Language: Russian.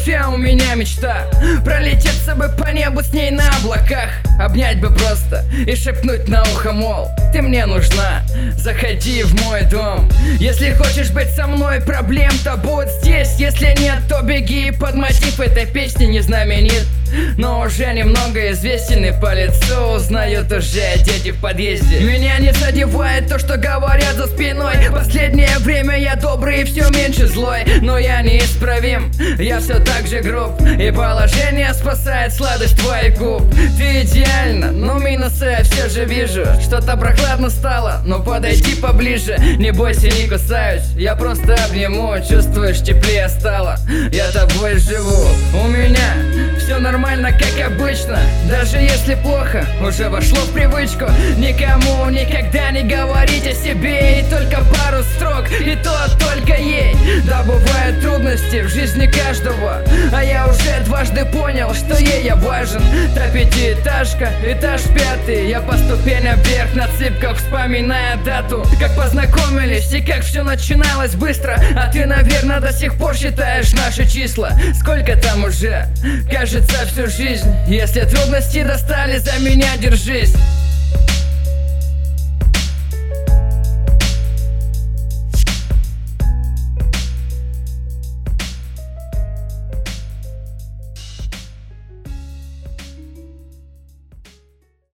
любовь, а у меня мечта пролететься бы по небу с ней на облаках, обнять бы просто и шепнуть на ухо, мол, ты мне нужна, заходи в мой дом. Если хочешь быть со мной, проблем-то будь здесь. Если нет, то беги под мотив этой песни. Не знаменит, но уже немного известен, и по лицу узнают уже дети в подъезде. Меня не задевает то, что говорят за спиной. Последнее время я добрый и все меньше злой, но я неисправим, я все так же груб, и положение спасает сладость твоих губ. Ты идеальна, но минусы я все же вижу. Что-то прохладно стало, но подойди поближе. Не бойся, не кусаюсь, я просто обниму. Чувствуешь, теплее стало, я тобой живу. У меня все нормально, как обычно, даже если плохо, уже вошло в привычку. Никому никогда не говорить о себе, и только пару строк, и то только ей. Да, бывают трудности в жизни каждого, а я уже дважды понял, что ей я важен. Та пятиэтажка, этаж пятый, я по ступеням вверх на цыпках, вспоминая дату, как познакомились и как все начиналось быстро. А ты, наверное, до сих пор считаешь наши числа. Сколько там уже? Кажется, всю жизнь. Если трудности достали, за меня держись.